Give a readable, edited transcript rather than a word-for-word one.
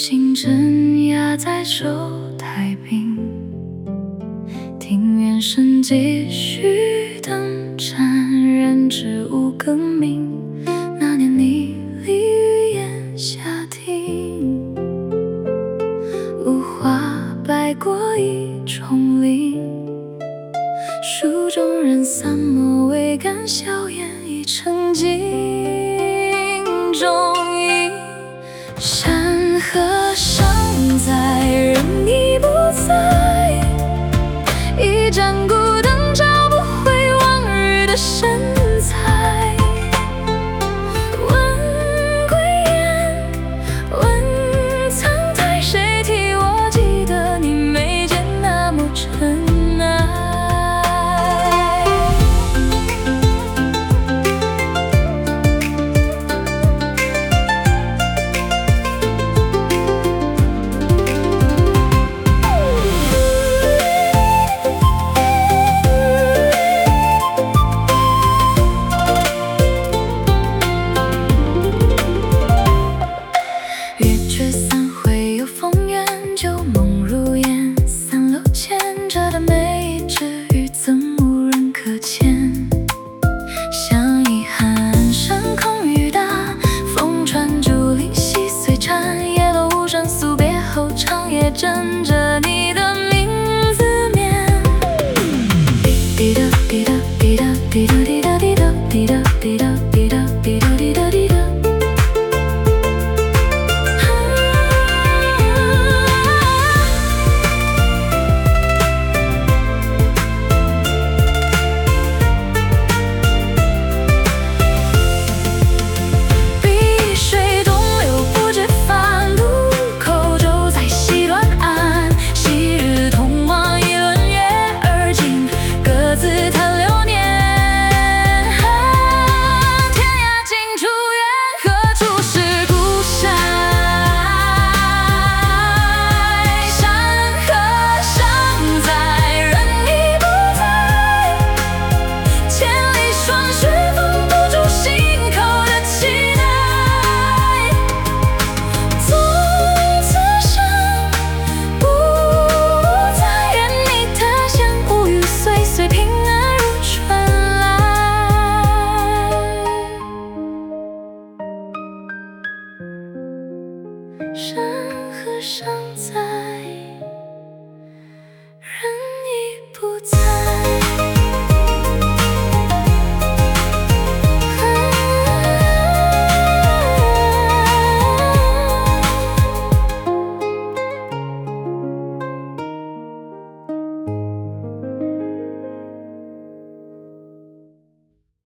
星镇压在手太平，庭院深继续等战，人知无更名。那年你立于檐下听，无花白过一重林，书中人散墨未干，笑颜已成镜中影。山河尚在，人已不在，一盏孤灯照不回往日的神采。问归雁，问苍苔，谁替我记得你眉间那抹尘埃？枕着你的名字眠，滴答滴答滴答滴答滴答滴答滴答滴答滴答滴答滴答滴答。碧水东流不觉返，路口舟在西端。昔日同往一轮月，而今各自叹流年。天涯尽处远，何处是故山？山河尚在，人已不在，千里霜雪封不住心口的期待。从此生不再远离他乡，无语岁岁平安如春来。山河尚在。